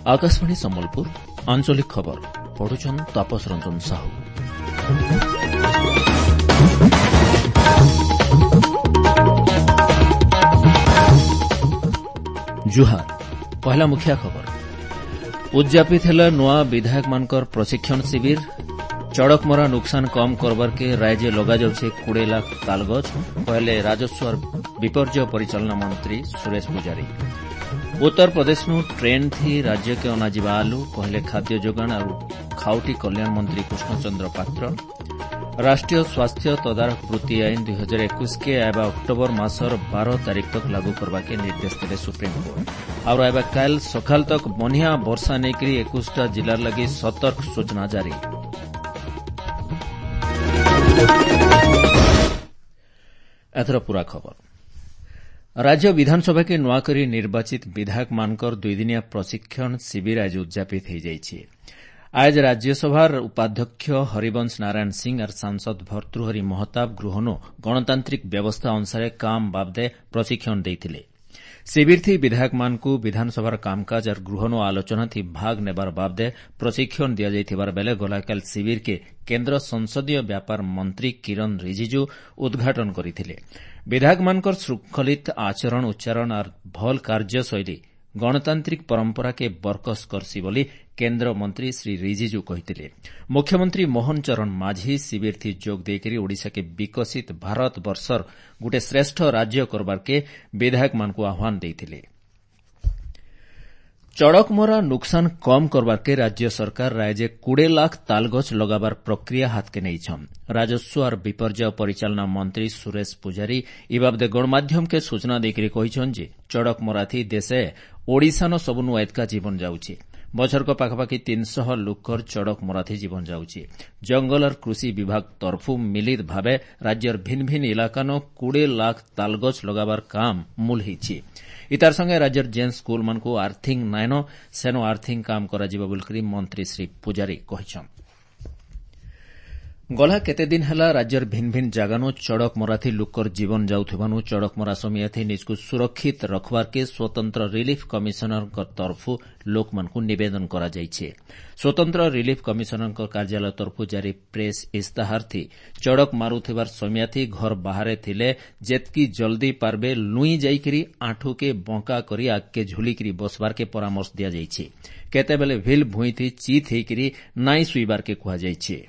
आकाशवाणी सम्बलपुर आंचलिक खबर पढ़ुछन तापस रंजन साहू। जुहार पहला मुख्य खबर उद्यापित है नुआ विधायक मानकर प्रशिक्षण शिविर चड़कमरा नुकसान कम करबार के राज्य लगा जाउछे 20 लाख तालगछ पहले राजस्व और विपर्यय परिचालना मंत्री सुरेश पुजारी। उत्तर प्रदेश नु ट्रेन थी राज्य के अनाजिबा आलू पहले खाद्य जोगाण और खाउटी कल्याण मंत्री कृष्णचंद्र पात्र। राष्ट्रीय स्वास्थ्य तदारख वृत्ति आईन 2021 के आबा अक्टोबर मासर 12 तारीख तक लागू करबा के निर्देश देले सुप्रीम कोर्ट और आबा काल सकाल तक बनिया वर्षा नेकरी 21टा जिला लगी सतर्क सूचना जारी। एथर पूरा खबर राज्य विधानसभा के नुआकरी निर्वाचित विधायक मानकर 2 दिनिया प्रशिक्षण शिविर आज उद्यापित हो जाइए। आज राज्यसभार उपाध्यक्ष हरिवंश नारायण सिंह और सांसद भर्तृहरि महताब गृहनो गणतांत्रिक व्यवस्था अनुसार काम बाबदे प्रशिक्षण देइथिले। शिविर थी विधायक मानकु विधानसभार कामकाज और गृहनो आलोचना थी भाग नेबार बाबदे प्रशिक्षण दिया जाइथिबार बेले गलाकाल शिविर के केन्द्र संसदीय व्यापार मंत्री किरण रिजिजू उद्घाटन करिथिले। विधायक मानकर श्रृंखलित आचरण उच्चारण और भल कार्यशैली गणतांत्रिक परंपरा के बरकस करसी बोली केन्द्र मंत्री श्री रिजिजू कहिथिले। मुख्यमंत्री मोहन चरण माझी शिविर थी जोग देकरी ओडिशा के विकसित भारत वर्षर गुटे श्रेष्ठ राज्य करबार के विधायक मानकु आह्वान देइथिले। चड़कमरा नुकसान कम करबार के राज्य सरकार राज्य 20 लाख तालगछ लगाबार प्रक्रिया हाथ के नहींछन। राजस्व और विपर्यय परिचालना मंत्री सुरेश पुजारी इ बाबदे गणमाध्यम के सूचना देकरी कहिछन जे चड़कमरा थी देशे ओडिशानो सबनु एतका जीवन जाउछि। बछर को पाखापाखि 300 लोकर चड़क मराथी जीवन जाउछि। जंगल और कृषि विभाग तरफु मिलित भावे राज्यर भिन्न भिन्न इलाकानो 20 लाख तालगछ लगाबार काम मूल हिछि। इतार संगे राज्यर जेन स्कूल मानकु आर्थिंग नाइनो सेनो आर्थिंग काम कराजिबा बोलकरी मंत्री श्री पुजारी कहिछन। गला केते दिन हला राज्यर भिन्न भिन्न जागानो चड़क मराथी लोकर जीवन जाउथिबानु चड़क मरा समियाथी निजकु सुरक्षित रखबार के स्वतंत्र रिलीफ कमिशनर तरफु लोकमानकु निवेदन करा जाइछे। स्वतंत्र रिलीफ कमिशनर कार्यालय तरफु जारी प्रेस इस्ताहार थी चड़क मारुथिबार समियाथी घर बाहरे थिले जेतकी जल्दी पारबे लुई जाइकरी आंठू के बंका करी आगे झुलिकरी बसबार के परामर्श दिया जाइछे। केतेबेले भिल भुई थी चित हेकरी नाई सुइबार के कुहा जाइछे।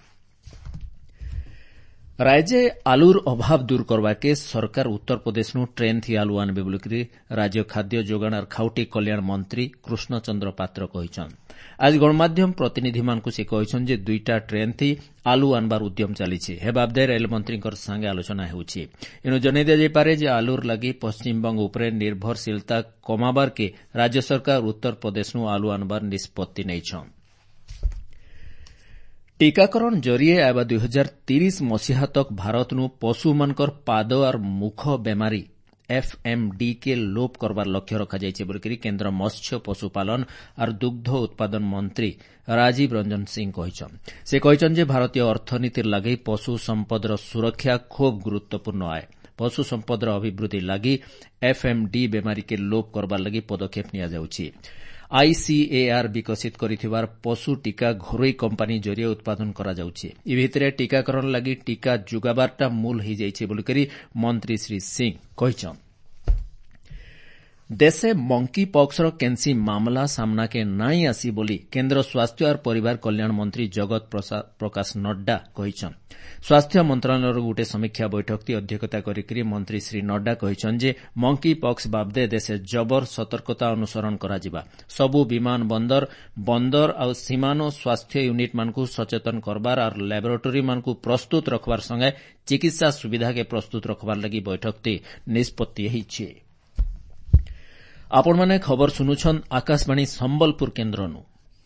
राज्य आलूर अभाव दूर करवा के सरकार उत्तर प्रदेश नु ट्रेन थी आलू आनबे बोलकरी राज्य खाद्य जोगाण और खाउटी कल्याण मंत्री कृष्णचंद्र पात्र कहिछन। आज गणमाध्यम प्रतिनिधि मानकु से कहिछन जे 2टा ट्रेन थी आलू आनबार उद्यम चलीछि। हे बाबदे रेल मंत्रीकर संगे आलोचना हेउछि। इनु जनै दिया जाय पारे जे आलूर लागि पश्चिम बंग उपरे निर्भरशीलता कमाबार के राज्य सरकार उत्तर प्रदेश नु आलू आनबार निष्पत्ति नैछन। टीकाकरण जरिए आबा 2030 मसीहा तक भारत नु पशु मानकर पाद और मुख बेमारी एफएमडी के लोप करबार लक्ष्य रखा जाइछे बोलकरी केन्द्र मत्स्य पशुपालन और दुग्ध उत्पादन मंत्री राजीव रंजन सिंह कहिछन। से कहिछन जे भारतीय अर्थनीतिर लागि पशु संपदर सुरक्षा खूब गुरुत्वपूर्ण आए। पशु संपदर अभिवृद्धि लागि एफएमडी बेमारी के लोप करबार लागि पदक्षेप निया जाउछि। आईसीएआर विकसित करिथिबार पशु टीका घरोई कंपानी जरिए उत्पादन करा जाउछि। इ भितरे टीकाकरण लागि टीका जुगाबारटा मूल हो जाइछे बोलकरी मंत्री श्री सिंह कहिछन। देशे मंकी पॉक्सर केन्सी मामला सामना के नाई आसी बोली केन्द्र स्वास्थ्य और परिवार कल्याण मंत्री जगत प्रकाश नड्डा कहिछन। स्वास्थ्य मंत्रालयर गुटे समीक्षा बैठक ती अध्यक्षता करिकरी मंत्री श्री नड्डा कहिछन जे मंकी पॉक्स बाबदे देशे जबर सतर्कता अनुसरण कराजिबा। सबु विमान बंदर और सीमानो स्वास्थ्य यूनिट मानकु सचेतन करबार और लैबोरेटरी मानकु प्रस्तुत रखबार संगे चिकित्सा सुविधा के प्रस्तुत रखबार लागि बैठक ती निष्पत्ति हिछि। आपण माने खबर सुनुछन आकाशवाणी संबलपुर केन्द्रनु।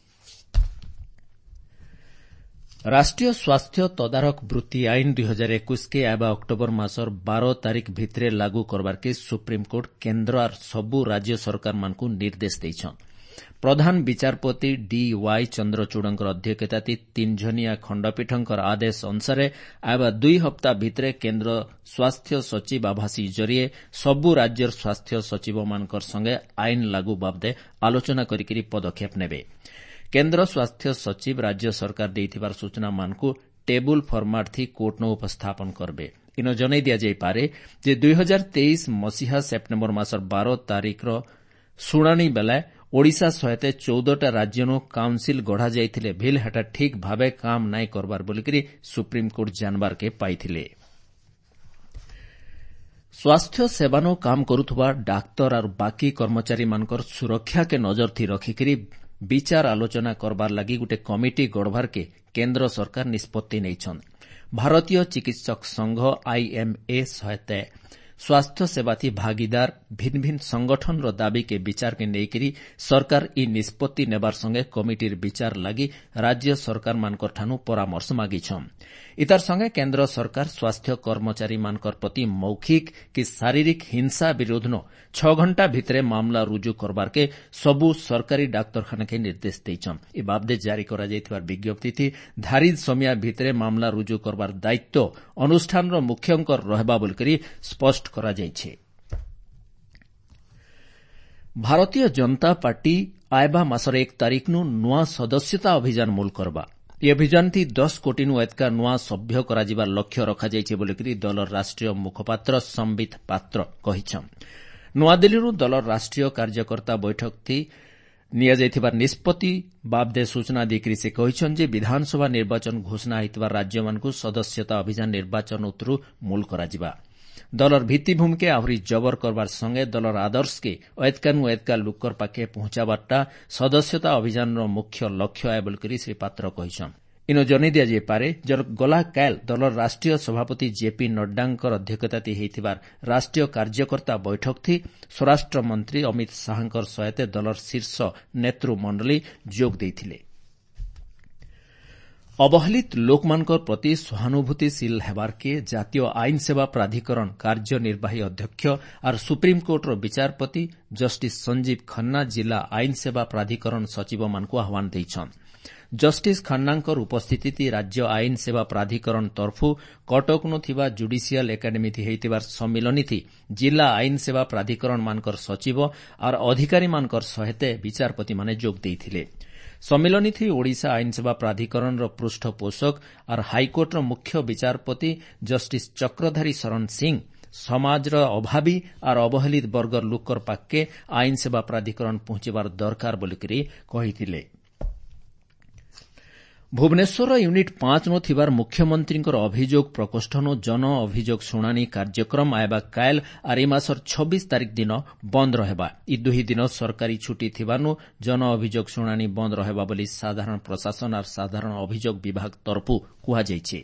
राष्ट्रीय स्वास्थ्य तदारख वृत्ति आईन 2021 के आबा अक्टोबर मासर 12 तारीख भितरे लागू करबार के सुप्रीम कोर्ट केन्द्र और सबु राज्य सरकार मानकु निर्देश दैछन। प्रधान विचारपति डीवाई चंद्रचूड़ंकर अध्यक्षताती 3 जनिया खंडपीठंकर आदेश अनुसार आबा 2 हप्ता भितरे केन्द्र स्वास्थ्य सचिव आभासी जरिए सबु राज्यर स्वास्थ्य सचिव मानकर संगे आईन लागू बाबदे आलोचना करिकरी पदक्षेप नेबे। केन्द्र स्वास्थ्य सचिव राज्य सरकार देइथिबार सूचना मानकु टेबुल फर्माट थी कोर्ट न उपस्थापन करबे। इन जनै दिया जाई पारे जे 2023 मसीहा सेप्टेम्बर मासर 12 तारिखर शुणाणी बेला ओडिशा सहित 14टा राज्यनु काउंसिल गढ़ा जाइथिले भिल हेटा ठीक भावे काम नाई करबार बोलिकरी सुप्रीमकोर्ट जानबार के पाइथिले। स्वास्थ्य सेवानो काम करुथुबा डाक्तर और बाकी कर्मचारी मानकर सुरक्षा के नजर थी रखिकरी विचार आलोचना करबार लागि गुटे कमिटी गढ़बार के केन्द्र सरकार निष्पत्ति नैछन। भारतीय चिकित्सक संघ आईएमए सहित स्वास्थ्य सेवा थी भागीदार भिन्न भिन्न संगठन रो दाबी के विचार के नेकरी सरकार ई निष्पत्ति नेबार संगे कमिटीर विचार लागि राज्य सरकार मानकर ठानु परामर्श मागिछम। इतार संगे केन्द्र सरकार स्वास्थ्य कर्मचारी मानकर प्रति मौखिक कि शारीरिक हिंसा विरोधनो 6 घंटा भितरे मामला रुजु करबार के सबु सरकारी डाक्तरखाना के निर्देश दैछम। ई बाबदे जारी करा जाइथिबार विज्ञप्ति थी धारित समय भितरे मामला रुजु करबार दायित्व अनुष्ठान रो मुख्यंकर रहबा बोलकरी स्पष्ट करा जाइछे। भारतीय जनता पार्टी आयबा मासर 1 तारिख नु नुआ सदस्यता अभियान मूल करबा। यह अभियान थी 10 कोटी नु एतका नुआ सभ्य कराजिबार लक्ष्य रखा जाइछे बोलिकरी दलर राष्ट्रीय मुखपात्र संबित पात्र कहिछन। नुआदिल्ली दलर राष्ट्रीय कार्यकर्ता बैठक थी निया जाइथिबार निष्पत्ति बाबदे सूचना देकरी से कहिछन जे विधानसभा निर्वाचन घोषणा होइतबार राज्यमानकु सदस्यता अभियान निर्वाचन उतरु मूल कराजिबा। दलर भित्तिभूमि के आहरी जबर करबार संगे दलर आदर्श के एतकानु एतका लुक्कर पाके पहुंचाबारटा सदस्यता अभियान मुख्य लक्ष्य आए बोलकरी श्री पात्र कहिछन। इन जनै दिया जाय पारे गला काल दलर राष्ट्रीय सभापति जेपी नड्डांकर अध्यक्षताती हेइथिबार राष्ट्रीय कार्यकर्ता बैठक थी स्वराष्ट्र मंत्री अमित शाहंकर सहित दलर शीर्ष नेतृमंडली जोग देइथिले। अवहेलित लोकमानकर प्रति सहानुभूतिशील हेबार के जातीय आईन सेवा प्राधिकरण कार्यनिर्वाही अध्यक्ष और सुप्रीमकोर्टर विचारपति जस्टिस संजीव खन्ना जिला आईन सेवा प्राधिकरण सचिव मानकु आह्वान दैछन्। जस्टिस खन्नांकर उपस्थिति राज्य आईन सेवा प्राधिकरण तरफु कटकनु थिबा जुडिशियल एकाडेमी थी हेइतिबार सम्मिलनी थी जिला आईन सेवा प्राधिकरण मानकर सचिव और अधिकारी मानकर सहित विचारपति माने जोग देइथिले। सम्मिलनी थी ओडिशा आईन सेवा प्राधिकरण पृष्ठपोषक और हाईकोर्ट मुख्य विचारपति जस्टिस चक्रधारी शरण सिंह समाज अभावी और अवहेलित वर्गर लुक्कर पाके आईन सेवा प्राधिकरण पहुंचबार दरकार बोलिकरी कहिथिले। भुवनेश्वर यूनिट 5 नो थिबार मुख्यमंत्री अभियोग प्रकोष्ठ नो जन अभियोग शुणाणी कार्यक्रम आयबा कायल और मासर 26 तारिख दिन बंद रहेबा। ई 2 दिन सरकारी छुट्टी थिबानु जन अभियोग शुणाणी बंद रहेबा बोली साधारण प्रशासन और साधारण अभियोग विभाग तरफु कुहा जाइछे।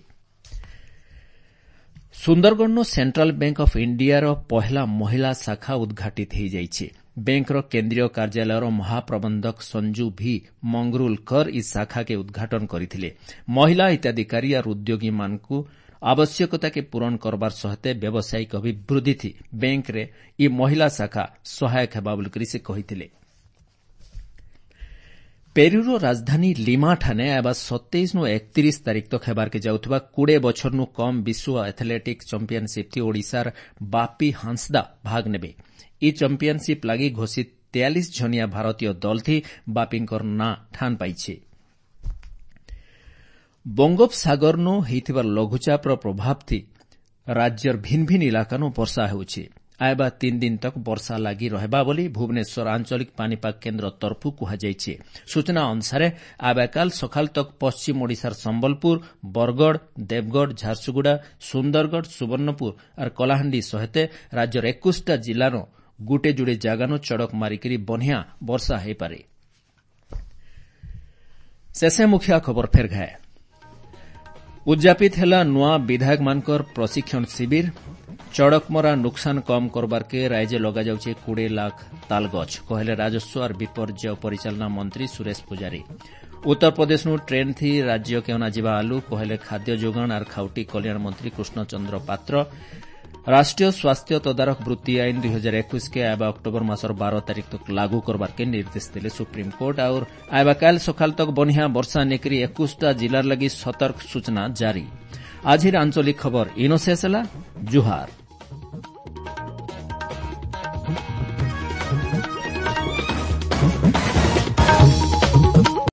Sundargarh Central Bank of India रो पहला महिला शाखा उद्घाटित हो जाइछे। बैंकर केन्द्रीय कार्यालयर महाप्रबंधक संजू भी मंगरूलकर इस शाखा के उद्घाटन करथिले। महिला हिताधिकारी और उद्योगी मानकु आवश्यकता के पूरण करबार सहित व्यावसायिक अभिवृद्धि थी बैंक रे ई महिला शाखा सहायक हेबा बोलिकरी से कहिथिले। पेरुर राजधानी लिमा ठाने आबा 27 नु 31 तारिख तक हेबार के जाउथबा 20 बछर नु कम विश्व एथलेटिक चैंपियनशिप थी ओडिशार बापी हांसदा भाग नेबे। ई चैंपियनशिप लागि घोषित 43 जनिया भारतीय दल थी बापींकर ना ठान पाइछे। बंगोपसागर नो हेइथिबा लघुचाप प्रभाव थी राज्यर भिन्न भिन्न इलाका नो वर्षा हेउछे। आयबा 3 दिन तक वर्षा लागि रहेबा बोली भुवनेश्वर आंचलिक पानीपाग केन्द्र तरफु कुहा जाइछे। सूचना अनुसार आबाकाल सकाल तक पश्चिम ओडिशार संबलपुर, बरगढ़, देवगढ़, झारसुगुड़ा, सुंदरगढ़, सुवर्णपुर और कलाहांडी सहित राज्यर 21टा जिल्लार गुटे जुड़े जागानो चड़क मारिकरी बनिया वर्षा हेई पारे। शेषे मुखिया खबर फेर घाए उद्यापित हेला नुआ विधायक मानकर प्रशिक्षण शिविर। चड़कमरा नुकसान कम करबार के राज्य लगा जाउछे 20 लाख तालगछ कहले राजस्व और विपर्यय परिचालना मंत्री सुरेश पुजारी। उत्तर प्रदेश नु ट्रेन थी राज्य केवना जीवा आलू कहले खाद्य जोगाण और खाउटी कल्याण मंत्री कृष्णचंद्र पात्र। राष्ट्रीय स्वास्थ्य तदारख वृत्ति आईन 2021 के आयबा अक्टोबर मासर 12 तारिख तक लागू करबार के निर्देश देले सुप्रीम कोर्ट और आयबा काल सकाल तक बनिया वर्षा नेकरी 21टा जिलार लगी सतर्क सूचना जारी। आज आंचलिक खबर इनो शेष ହେଲା। जुहार।